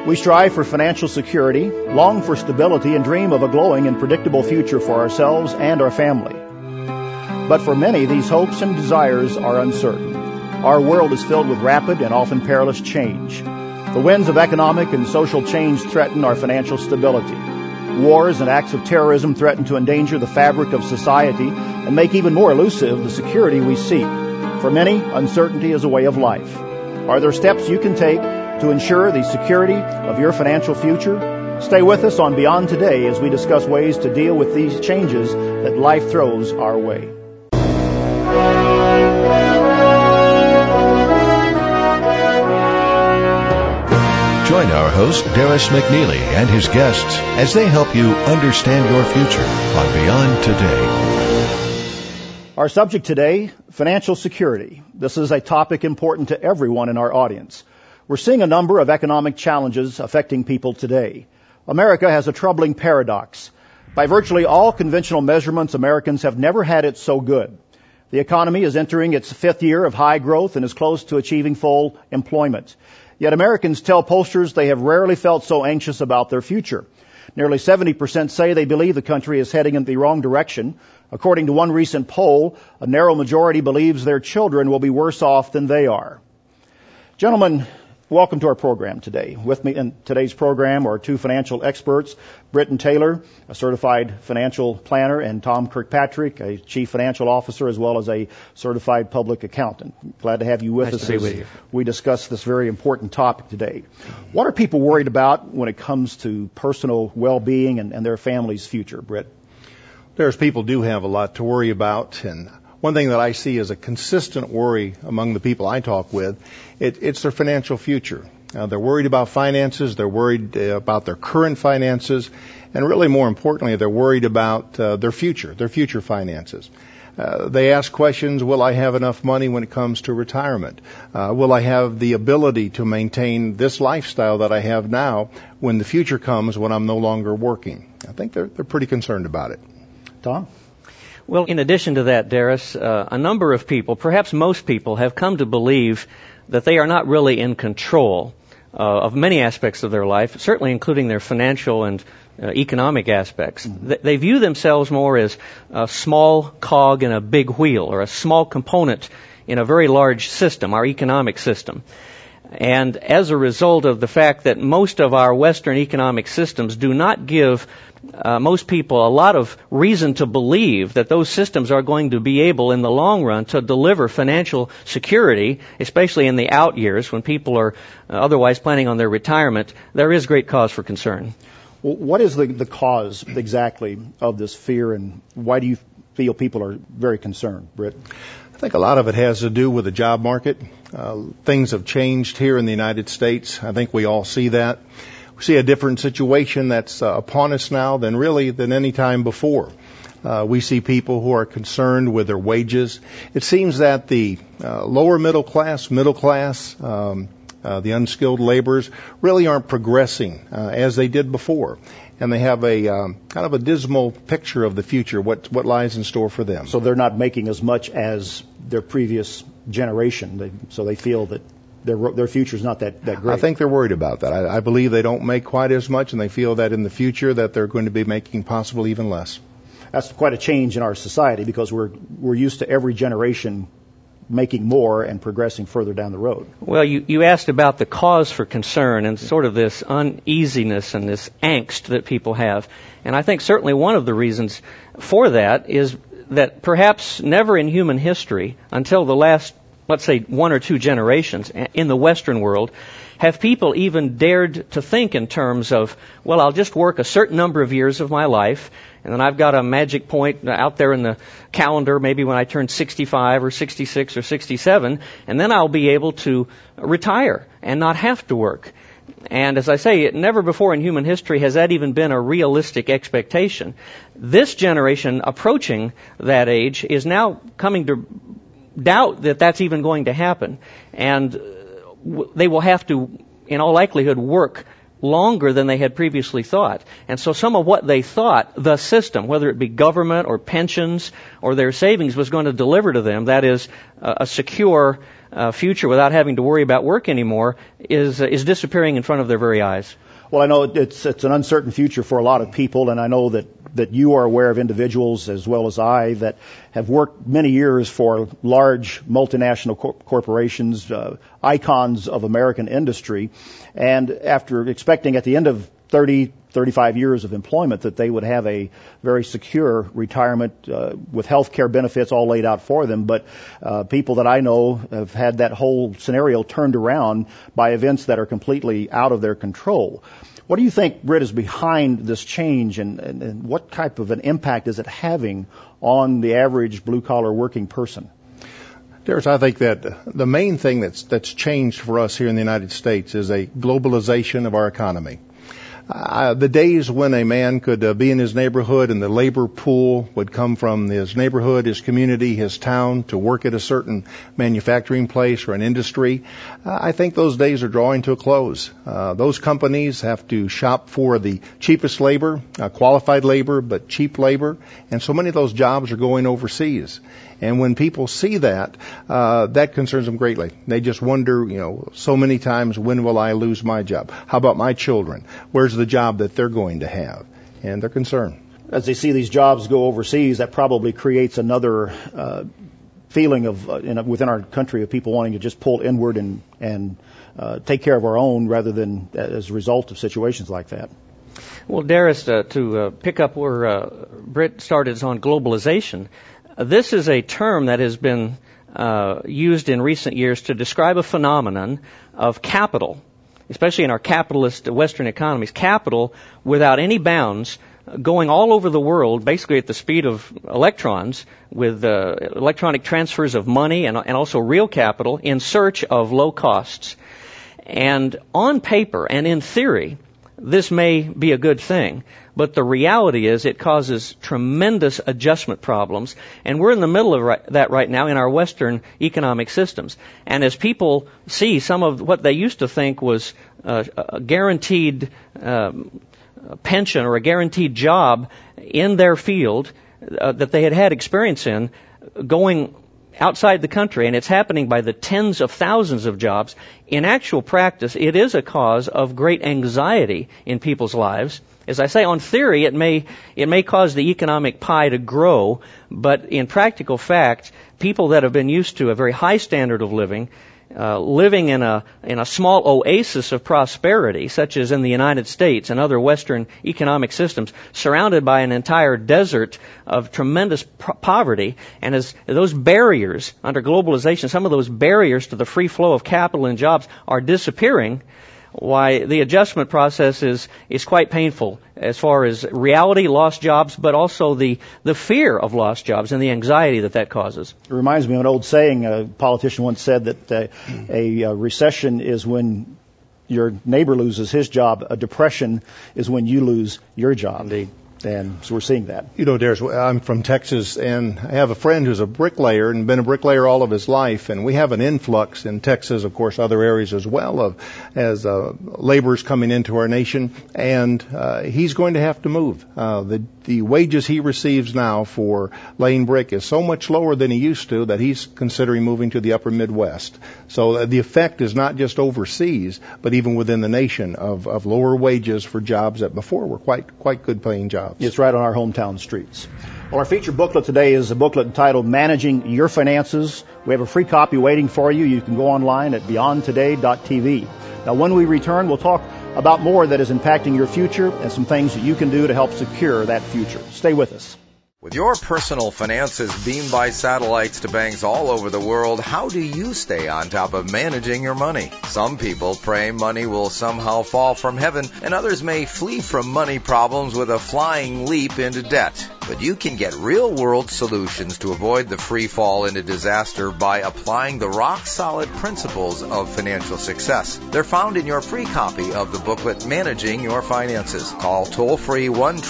We strive for financial security, long for stability, and dream of a glowing and predictable future for ourselves and our family. But for many, these hopes and desires are uncertain. Our world is filled with rapid and often perilous change. The winds of economic and social change threaten our financial stability. Wars and acts of terrorism threaten to endanger the fabric of society and make even more elusive the security we seek. For many, uncertainty is a way of life. Are there steps you can take to ensure the security of your financial future? Stay with us on Beyond Today as we discuss ways to deal with these changes that life throws our way. Join our host, Darris McNeely, and his guests as they help you understand your future on Beyond Today. Our subject today, financial security. This is a topic important to everyone in our audience. We're seeing a number of economic challenges affecting people today. America has a troubling paradox. By virtually all conventional measurements, Americans have never had it so good. The economy is entering its fifth year of high growth and is close to achieving full employment. Yet Americans tell pollsters they have rarely felt so anxious about their future. Nearly 70% say they believe the country is heading in the wrong direction. According to one recent poll, a narrow majority believes their children will be worse off than they are. Gentlemen, welcome to our program today. With me in today's program are two financial experts, Britton Taylor, a certified financial planner, and Tom Kirkpatrick, a chief financial officer, as well as a certified public accountant. Glad to have you with us as we discuss this very important topic today. What are people worried about when it comes to personal well-being and their family's future, Britt? There's people do have a lot to worry about, and one thing that I see as a consistent worry among the people I talk with, it's their financial future. They're worried about finances, they're worried about their current finances, and really more importantly, they're worried about their future finances. They ask questions, will I have enough money when it comes to retirement? Will I have the ability to maintain this lifestyle that I have now when the future comes when I'm no longer working? I think they're pretty concerned about it. Tom? Well, in addition to that, Darris, a number of people, perhaps most people, have come to believe that they are not really in control of many aspects of their life, certainly including their financial and economic aspects. Mm-hmm. They view themselves more as a small cog in a big wheel, or a small component in a very large system, our economic system. And as a result of the fact that most of our Western economic systems do not give most people a lot of reason to believe that those systems are going to be able in the long run to deliver financial security, especially in the out years when people are otherwise planning on their retirement, there is great cause for concern. Well, what is the cause exactly of this fear, and why do you feel people are very concerned, Britt? I think a lot of it has to do with the job market. Things have changed here in the United States. I think we all see that. We see a different situation that's upon us now than any time before. We see people who are concerned with their wages. It seems that the lower middle class, the unskilled laborers really aren't progressing as they did before. And they have a kind of a dismal picture of the future, what lies in store for them. So they're not making as much as their previous generation, so they feel that their future is not that great. I think they're worried about that. I believe they don't make quite as much, and they feel that in the future that they're going to be making possibly even less. That's quite a change in our society, because we're used to every generation making more and progressing further down the road. Well, you asked about the cause for concern and sort of this uneasiness and this angst that people have. And I think certainly one of the reasons for that is that perhaps never in human history, until the last, let's say, one or two generations in the Western world, have people even dared to think in terms of, well, I'll just work a certain number of years of my life, and then I've got a magic point out there in the calendar, maybe when I turn 65 or 66 or 67, and then I'll be able to retire and not have to work. And as I say, never before in human history has that even been a realistic expectation. This generation approaching that age is now coming to doubt that that's even going to happen. And they will have to, in all likelihood, work longer than they had previously thought. And so some of what they thought the system, whether it be government or pensions or their savings, was going to deliver to them, that is a secure future without having to worry about work anymore is disappearing in front of their very eyes. Well, I know it's an uncertain future for a lot of people, and I know that you are aware of individuals as well as I that have worked many years for large multinational corporations, icons of American industry, and after expecting at the end of 35 years of employment that they would have a very secure retirement with health care benefits all laid out for them. But people that I know have had that whole scenario turned around by events that are completely out of their control. What do you think, Britt, is behind this change, and what type of an impact is it having on the average blue-collar working person? Darius, I think that the main thing that's changed for us here in the United States is a globalization of our economy. The days when a man could be in his neighborhood and the labor pool would come from his neighborhood, his community, his town to work at a certain manufacturing place or an industry, I think those days are drawing to a close. Those companies have to shop for the cheapest labor, qualified labor, but cheap labor, and so many of those jobs are going overseas. And when people see that, that concerns them greatly. They just wonder, so many times, when will I lose my job? How about my children? Where's the job that they're going to have? And they're concerned. As they see these jobs go overseas, that probably creates another feeling of within our country of people wanting to just pull inward and take care of our own rather than as a result of situations like that. Well, Darius, to pick up where Britt started is on globalization. This is a term that has been used in recent years to describe a phenomenon of capital, especially in our capitalist Western economies, capital without any bounds going all over the world, basically at the speed of electrons, with electronic transfers of money and also real capital in search of low costs. And on paper and in theory, this may be a good thing, but the reality is it causes tremendous adjustment problems, and we're in the middle of that right now in our Western economic systems. And as people see some of what they used to think was a guaranteed pension or a guaranteed job in their field that they had experience in going outside the country, and it's happening by the tens of thousands of jobs, in actual practice, it is a cause of great anxiety in people's lives. As I say, on theory, it may cause the economic pie to grow, but in practical fact, people that have been used to a very high standard of living, living in a small oasis of prosperity, such as in the United States and other Western economic systems, surrounded by an entire desert of tremendous poverty, and as those barriers under globalization, some of those barriers to the free flow of capital and jobs are disappearing, why the adjustment process is quite painful as far as reality, lost jobs, but also the fear of lost jobs and the anxiety that causes. It reminds me of an old saying. A politician once said that a recession is when your neighbor loses his job. A depression is when you lose your job. Indeed. And so we're seeing that. Darius, I'm from Texas, and I have a friend who's a bricklayer and been a bricklayer all of his life. And we have an influx in Texas, of course, other areas as well, as laborers coming into our nation. And he's going to have to move. The wages he receives now for laying brick is so much lower than he used to that he's considering moving to the upper Midwest. So the effect is not just overseas, but even within the nation of lower wages for jobs that before were quite good paying jobs. It's right on our hometown streets. Well, our featured booklet today is a booklet entitled Managing Your Finances. We have a free copy waiting for you. You can go online at beyondtoday.tv. Now, when we return, we'll talk about more that is impacting your future and some things that you can do to help secure that future. Stay with us. With your personal finances beamed by satellites to banks all over the world, how do you stay on top of managing your money? Some people pray money will somehow fall from heaven, and others may flee from money problems with a flying leap into debt. But you can get real-world solutions to avoid the free fall into disaster by applying the rock-solid principles of financial success. They're found in your free copy of the booklet, Managing Your Finances. Call toll-free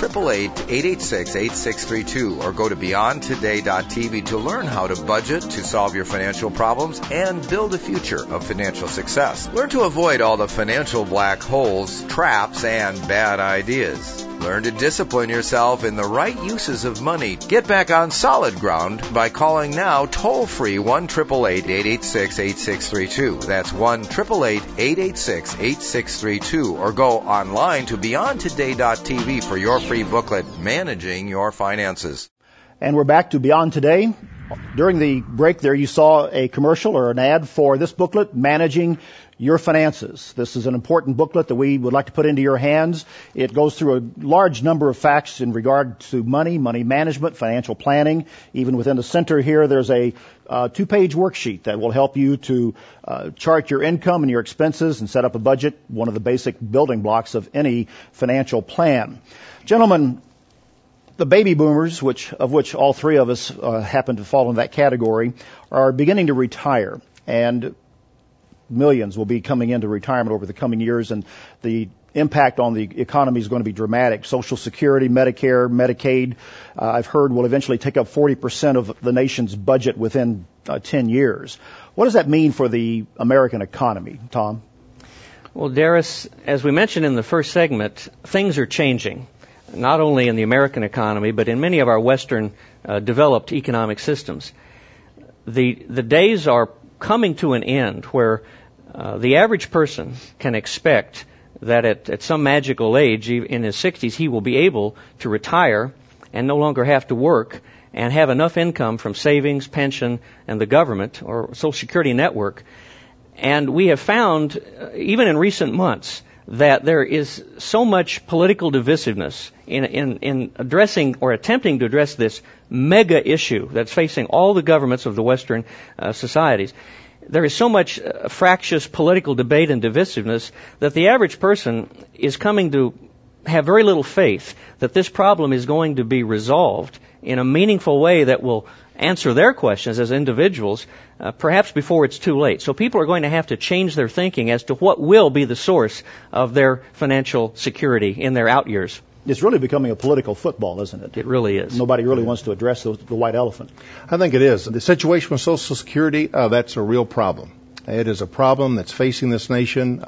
1-888-886-8632 or go to beyondtoday.tv to learn how to budget, to solve your financial problems, and build a future of financial success. Learn to avoid all the financial black holes, traps, and bad ideas. Learn to discipline yourself in the right uses of money. Get back on solid ground by calling now toll-free 1-888-886-8632. That's 1-888-886-8632. Or go online to beyondtoday.tv for your free booklet, Managing Your Finances. And we're back to Beyond Today. During the break there, you saw a commercial or an ad for this booklet, Managing Your Finances. This is an important booklet that we would like to put into your hands. It goes through a large number of facts in regard to money management, financial planning. Even within the center here, there's a 2-page worksheet that will help you to chart your income and your expenses and set up a budget, one of the basic building blocks of any financial plan. Gentlemen, the baby boomers, of which all three of us happen to fall in that category, are beginning to retire, and millions will be coming into retirement over the coming years, and the impact on the economy is going to be dramatic. Social Security, Medicare, Medicaid, I've heard will eventually take up 40% of the nation's budget within 10 years. What does that mean for the American economy, Tom? Well, Darius, as we mentioned in the first segment, things are changing, not only in the American economy, but in many of our Western developed economic systems. The days are coming to an end where the average person can expect that at some magical age, in his 60s, he will be able to retire and no longer have to work and have enough income from savings, pension, and the government or Social Security network. And we have found, even in recent months, that there is so much political divisiveness in addressing or attempting to address this mega issue that's facing all the governments of the Western societies. There is so much fractious political debate and divisiveness that the average person is coming to have very little faith that this problem is going to be resolved in a meaningful way that will answer their questions as individuals, perhaps before it's too late. So people are going to have to change their thinking as to what will be the source of their financial security in their out years. It's really becoming a political football, isn't it? It really is. Nobody really wants to address the white elephant. I think it is. The situation with Social Security, that's a real problem. It is a problem that's facing this nation.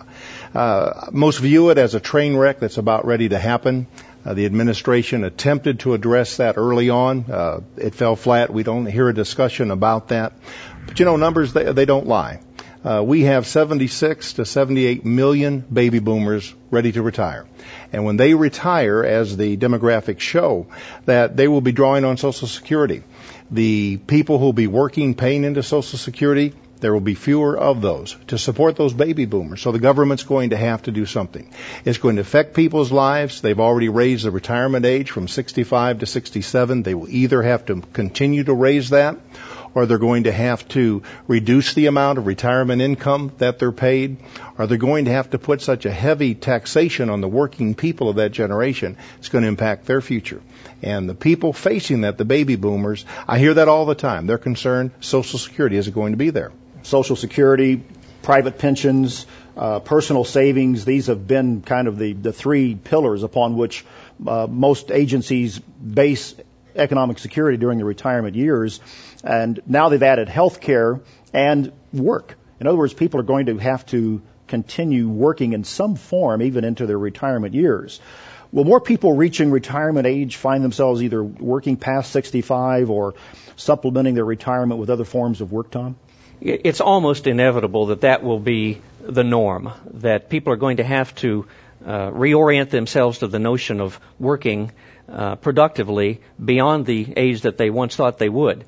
Most view it as a train wreck that's about ready to happen. The administration attempted to address that early on. It fell flat. We don't hear a discussion about that. But, numbers, they don't lie. We have 76 to 78 million baby boomers ready to retire. And when they retire, as the demographics show, that they will be drawing on Social Security. The people who will be working, paying into Social Security, there will be fewer of those to support those baby boomers. So the government's going to have to do something. It's going to affect people's lives. They've already raised the retirement age from 65 to 67. They will either have to continue to raise that, or they're going to have to reduce the amount of retirement income that they're paid, or they're going to have to put such a heavy taxation on the working people of that generation, it's going to impact their future. And the people facing that, the baby boomers, I hear that all the time. They're concerned Social Security isn't going to be there. Social Security, private pensions, personal savings, these have been kind of the three pillars upon which most agencies base economic security during the retirement years. And now they've added health care and work. In other words, people are going to have to continue working in some form even into their retirement years. Will more people reaching retirement age find themselves either working past 65 or supplementing their retirement with other forms of work, Tom? It's almost inevitable that will be the norm, that people are going to have to reorient themselves to the notion of working productively beyond the age that they once thought they would.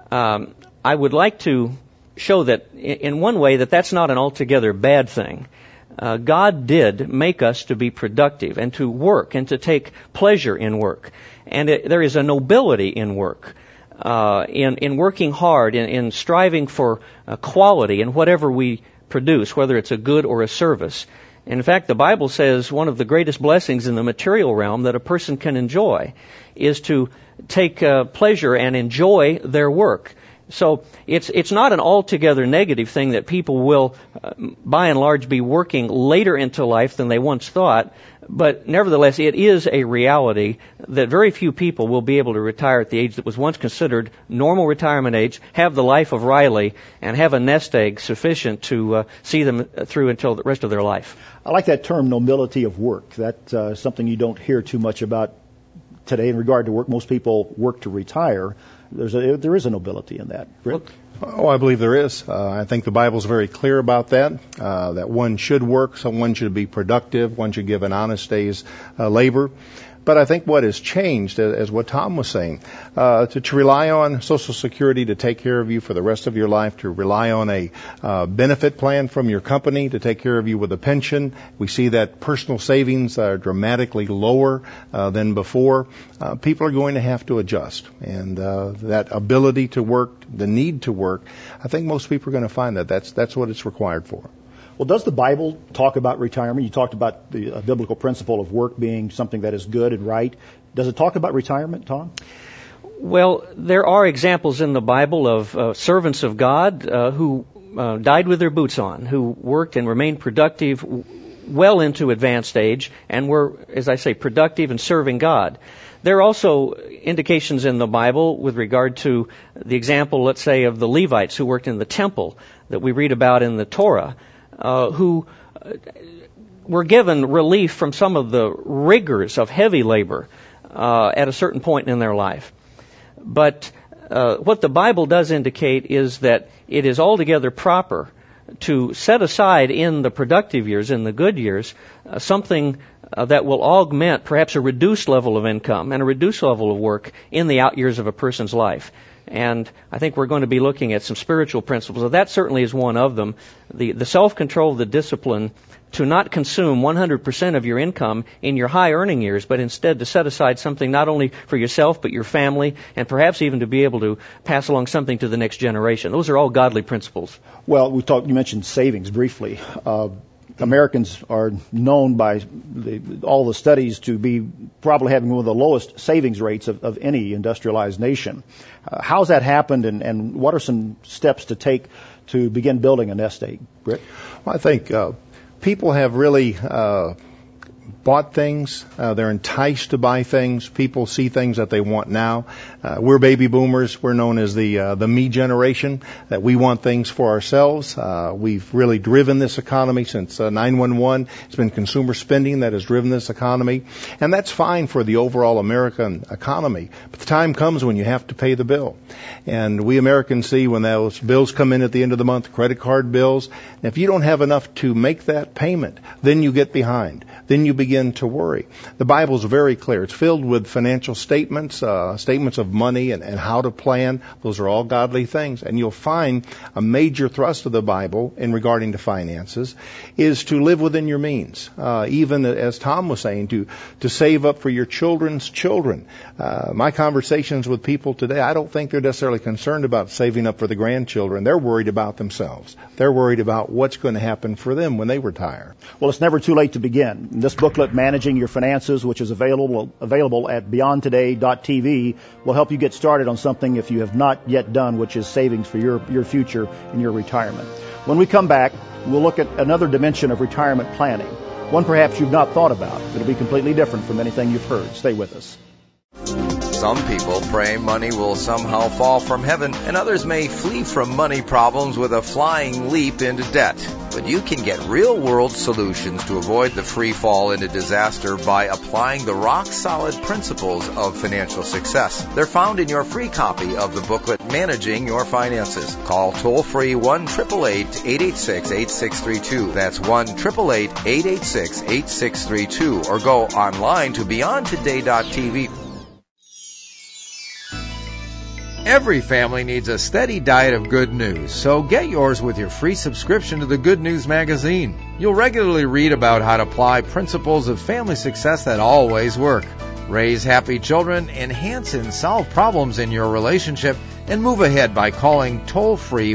I would like to show that in one way that's not an altogether bad thing. God did make us to be productive and to work and to take pleasure in work. And there is a nobility in work, in working hard, in striving for quality in whatever we produce, whether it's a good or a service. In fact, the Bible says one of the greatest blessings in the material realm that a person can enjoy is to take pleasure and enjoy their work. So it's not an altogether negative thing that people will, by and large, be working later into life than they once thought. But nevertheless, it is a reality that very few people will be able to retire at the age that was once considered normal retirement age, have the life of Riley, and have a nest egg sufficient to see them through until the rest of their life. I like that term, nobility of work. That's something you don't hear too much about today in regard to work. Most people work to retire. There is a nobility in that. Rick? Oh, I believe there is. I think the Bible's very clear about that, that one should work, so one should be productive, one should give an honest day's labor. But I think what has changed, as what Tom was saying, to rely on Social Security to take care of you for the rest of your life, to rely on a benefit plan from your company to take care of you with a pension. We see that personal savings are dramatically lower than before. People are going to have to adjust. And that ability to work, the need to work, I think most people are going to find that that's what it's required for. Well, does the Bible talk about retirement? You talked about the biblical principle of work being something that is good and right. Does it talk about retirement, Tom? Well, there are examples in the Bible of servants of God who died with their boots on, who worked and remained productive well into advanced age and were, as I say, productive and serving God. There are also indications in the Bible with regard to the example, let's say, of the Levites who worked in the temple that we read about in the Torah, who were given relief from some of the rigors of heavy labor at a certain point in their life. But what the Bible does indicate is that it is altogether proper to set aside in the productive years, in the good years, something that will augment perhaps a reduced level of income and a reduced level of work in the out years of a person's life. And I think we're going to be looking at some spiritual principles. So that certainly is one of them. The self-control, the discipline to not consume 100% of your income in your high earning years, but instead to set aside something not only for yourself, but your family, and perhaps even to be able to pass along something to the next generation. Those are all godly principles. Well, you mentioned savings briefly. Americans are known by all the studies to be probably having one of the lowest savings rates of any industrialized nation. How's that happened, and what are some steps to take to begin building a nest egg? Rick? Well, I think people have really bought things. They're enticed to buy things. People see things that they want now. We're baby boomers. We're known as the me generation, that we want things for ourselves. We've really driven this economy since 9/11. It's been consumer spending that has driven this economy. And that's fine for the overall American economy. But the time comes when you have to pay the bill. And we Americans see when those bills come in at the end of the month, credit card bills, and if you don't have enough to make that payment, then you get behind. Then you begin to worry. The Bible's very clear. It's filled with financial statements, statements of money and how to plan. Those are all godly things. And you'll find a major thrust of the Bible in regarding to finances is to live within your means. Even as Tom was saying, to save up for your children's children. My conversations with people today, I don't think they're necessarily concerned about saving up for the grandchildren. They're worried about themselves. They're worried about what's going to happen for them when they retire. Well, it's never too late to begin. This booklet, Managing Your Finances, which is available at beyondtoday.tv, will help you get started on something if you have not yet done, which is savings for your future and your retirement. When we come back, we'll look at another dimension of retirement planning, one perhaps you've not thought about. It'll be completely different from anything you've heard. Stay with us. Some people pray money will somehow fall from heaven, and others may flee from money problems with a flying leap into debt. But you can get real-world solutions to avoid the free fall into disaster by applying the rock-solid principles of financial success. They're found in your free copy of the booklet, Managing Your Finances. Call toll-free 1-888-886-8632. That's 1-888-886-8632. Or go online to beyondtoday.tv. Every family needs a steady diet of good news, so get yours with your free subscription to the Good News magazine. You'll regularly read about how to apply principles of family success that always work. Raise happy children, enhance and solve problems in your relationship, and move ahead by calling toll-free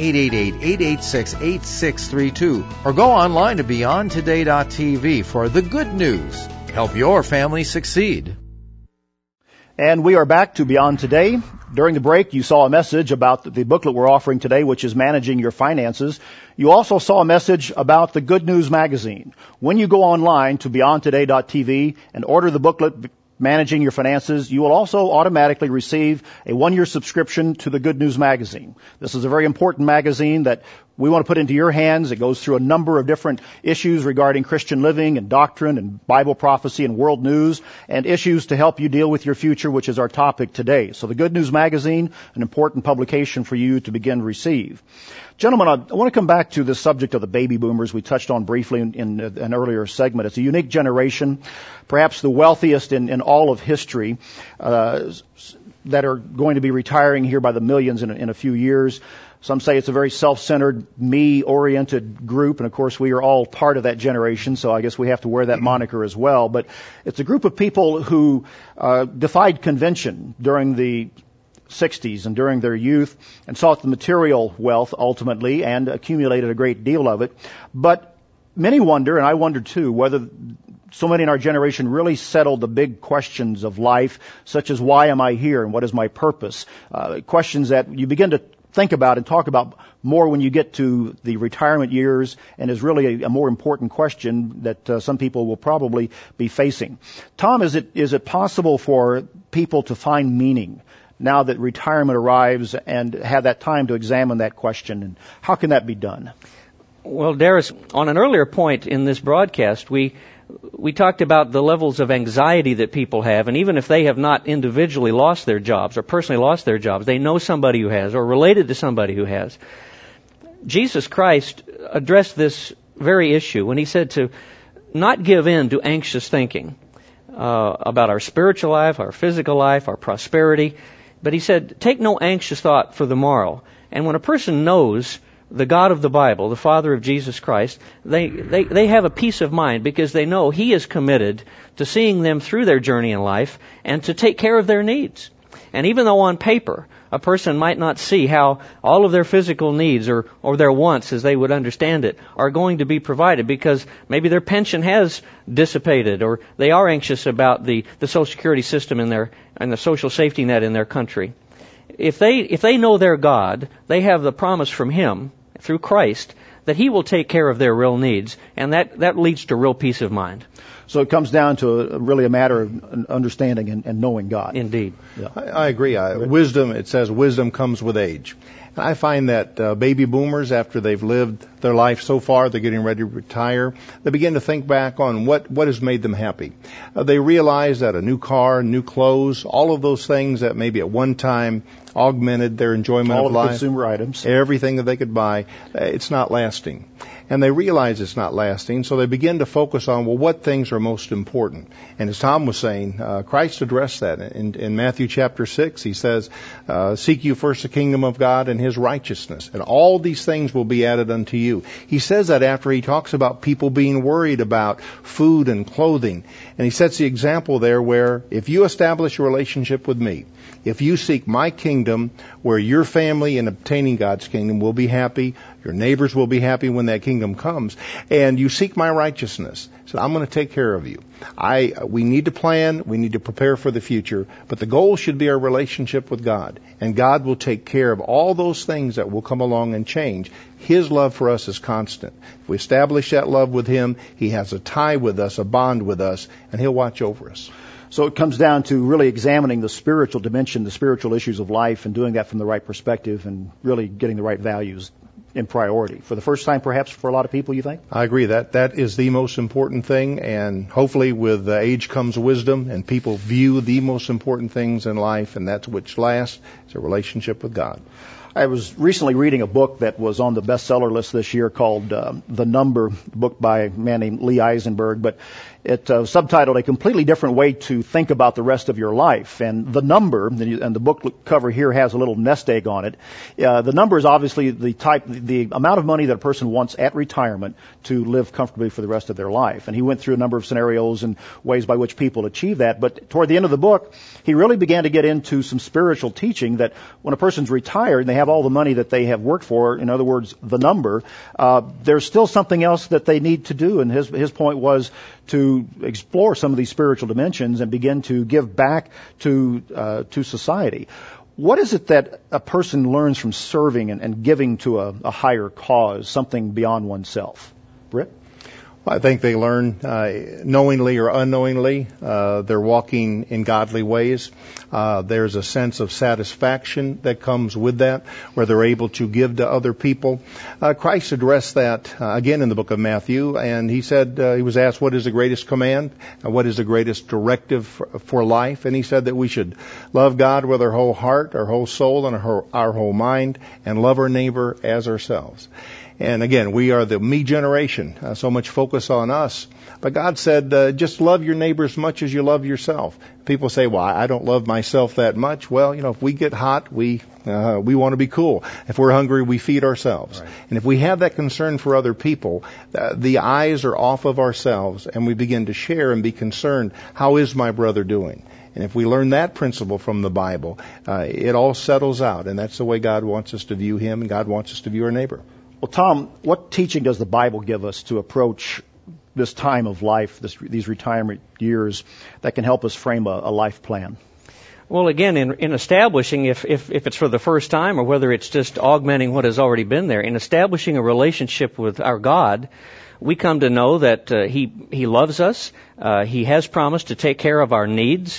1-888-886-8632 or go online to beyondtoday.tv for the good news. Help your family succeed. And we are back to Beyond Today. During the break, you saw a message about the booklet we're offering today, which is Managing Your Finances. You also saw a message about the Good News Magazine. When you go online to beyondtoday.tv and order the booklet, Managing Your Finances, you will also automatically receive a one-year subscription to the Good News Magazine. This is a very important magazine that we want to put into your hands. It goes through a number of different issues regarding Christian living and doctrine and Bible prophecy and world news and issues to help you deal with your future, which is our topic today. So the Good News Magazine, an important publication for you to begin to receive. Gentlemen, I want to come back to the subject of the baby boomers we touched on briefly in an earlier segment. It's a unique generation, perhaps the wealthiest in all of history, that are going to be retiring here by the millions in a few years. Some say it's a very self-centered, me-oriented group, and of course we are all part of that generation, so I guess we have to wear that moniker as well. But it's a group of people who defied convention during the 60s and during their youth and sought the material wealth ultimately and accumulated a great deal of it. But many wonder, and I wonder too, whether so many in our generation really settled the big questions of life, such as why am I here and what is my purpose? Questions that you begin to think about and talk about more when you get to the retirement years, and is really a more important question that some people will probably be facing. Tom, is it possible for people to find meaning now that retirement arrives and have that time to examine that question? And how can that be done? Well, Darius, on an earlier point in this broadcast, we talked about the levels of anxiety that people have, and even if they have not individually lost their jobs or personally lost their jobs, they know somebody who has or related to somebody who has. Jesus Christ addressed this very issue when he said to not give in to anxious thinking about our spiritual life, our physical life, our prosperity, but he said, take no anxious thought for the morrow. And when a person knows the God of the Bible, the Father of Jesus Christ, they have a peace of mind because they know He is committed to seeing them through their journey in life and to take care of their needs. And even though on paper a person might not see how all of their physical needs or their wants, as they would understand it, are going to be provided because maybe their pension has dissipated or they are anxious about the Social Security system and the social safety net in their country. If they know their God, they have the promise from Him through Christ that He will take care of their real needs, and that leads to real peace of mind. So it comes down to really a matter of understanding and knowing God. Indeed. Yeah. I agree. Wisdom, it says wisdom comes with age. And I find that baby boomers, after they've lived their life so far, they're getting ready to retire, they begin to think back on what has made them happy. They realize that a new car, new clothes, all of those things that maybe at one time augmented their enjoyment all of life. All the consumer items. Everything that they could buy, it's not lasting. And they realize it's not lasting, so they begin to focus on, well, what things are most important. And as Tom was saying, Christ addressed that. In Matthew chapter 6, He says, seek you first the kingdom of God and His righteousness, and all these things will be added unto you. He says that after He talks about people being worried about food and clothing. And He sets the example there where if you establish a relationship with Me, if you seek My kingdom, where your family in obtaining God's kingdom will be happy, your neighbors will be happy when that kingdom comes, and you seek My righteousness, so I'm going to take care of you. We need to plan, we need to prepare for the future, but the goal should be our relationship with God, and God will take care of all those things that will come along and change. His love for us is constant. If we establish that love with Him, He has a tie with us, a bond with us, and He'll watch over us. So it comes down to really examining the spiritual dimension, the spiritual issues of life, and doing that from the right perspective and really getting the right values in priority. For the first time, perhaps, for a lot of people, you think? I agree. That is the most important thing, and hopefully with age comes wisdom, and people view the most important things in life, and that's which lasts, is a relationship with God. I was recently reading a book that was on the bestseller list this year called The Number, a book by a man named Lee Eisenberg, but it subtitled A Completely Different Way to Think About the Rest of Your Life. And the number, and the book cover here has a little nest egg on it. The number is obviously the amount of money that a person wants at retirement to live comfortably for the rest of their life. And he went through a number of scenarios and ways by which people achieve that. But toward the end of the book, he really began to get into some spiritual teaching that when a person's retired and they have have all the money that they have worked for, in other words, the number, there's still something else that they need to do. And his point was to explore some of these spiritual dimensions and begin to give back to society. What is it that a person learns from serving and giving to a higher cause, something beyond oneself? Britt? I think they learn knowingly or unknowingly. They're walking in godly ways. There's a sense of satisfaction that comes with that, where they're able to give to other people. Christ addressed that again in the book of Matthew, and he said, he was asked, what is the greatest command? What is the greatest directive for life? And he said that we should love God with our whole heart, our whole soul, and our whole mind, and love our neighbor as ourselves. And again, we are the me generation, so much focus on us. But God said, just love your neighbor as much as you love yourself. People say, well, I don't love myself that much. Well, if we get hot, we want to be cool. If we're hungry, we feed ourselves. Right. And if we have that concern for other people, the eyes are off of ourselves, and we begin to share and be concerned, how is my brother doing? And if we learn that principle from the Bible, it all settles out. And that's the way God wants us to view him, and God wants us to view our neighbor. Well, Tom, what teaching does the Bible give us to approach this time of life, these retirement years, that can help us frame a life plan? Well, again, in establishing, if it's for the first time or whether it's just augmenting what has already been there, in establishing a relationship with our God, we come to know that He loves us. He has promised to take care of our needs.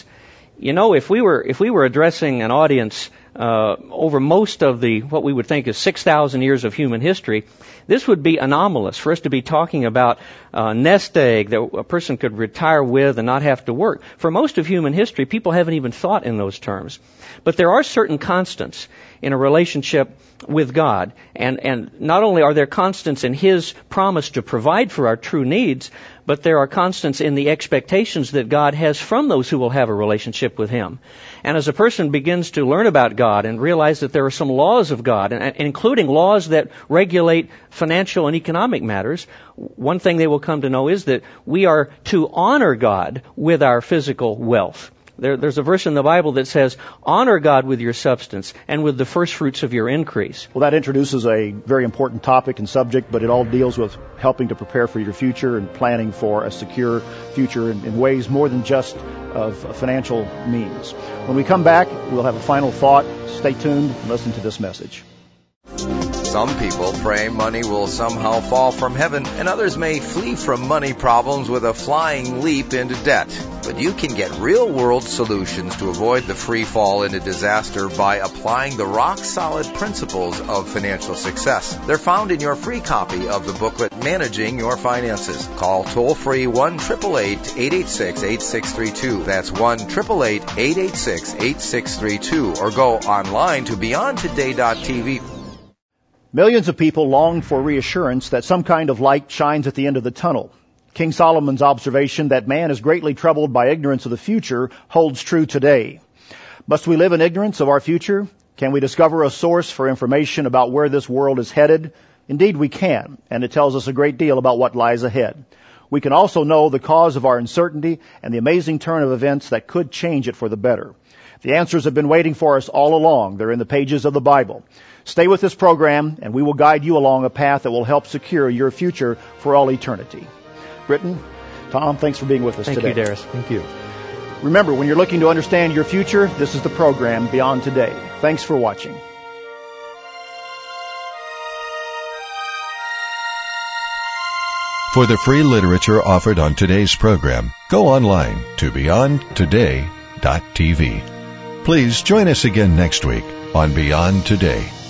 If we were addressing an audience over most of what we would think is 6,000 years of human history, this would be anomalous for us to be talking about a nest egg that a person could retire with and not have to work. For most of human history, people haven't even thought in those terms. But there are certain constants in a relationship with God. And not only are there constants in His promise to provide for our true needs, but there are constants in the expectations that God has from those who will have a relationship with Him. And as a person begins to learn about God and realize that there are some laws of God, and including laws that regulate financial and economic matters, one thing they will come to know is that we are to honor God with our physical wealth. There's a verse in the Bible that says, honor God with your substance and with the first fruits of your increase. Well, that introduces a very important topic and subject, but it all deals with helping to prepare for your future and planning for a secure future in ways more than just of financial means. When we come back, we'll have a final thought. Stay tuned and listen to this message. Some people pray money will somehow fall from heaven, and others may flee from money problems with a flying leap into debt. But you can get real-world solutions to avoid the free fall into disaster by applying the rock-solid principles of financial success. They're found in your free copy of the booklet, Managing Your Finances. Call toll-free 1-888-886-8632. That's 1-888-886-8632. Or go online to beyondtoday.tv. Millions of people long for reassurance that some kind of light shines at the end of the tunnel. King Solomon's observation that man is greatly troubled by ignorance of the future holds true today. Must we live in ignorance of our future? Can we discover a source for information about where this world is headed? Indeed, we can, and it tells us a great deal about what lies ahead. We can also know the cause of our uncertainty and the amazing turn of events that could change it for the better. The answers have been waiting for us all along. They're in the pages of the Bible. Stay with this program, and we will guide you along a path that will help secure your future for all eternity. Britton, Tom, thanks for being with us today. Thank you, Darius. Thank you. Remember, when you're looking to understand your future, this is the program Beyond Today. Thanks for watching. For the free literature offered on today's program, go online to beyondtoday.tv. Please join us again next week on Beyond Today.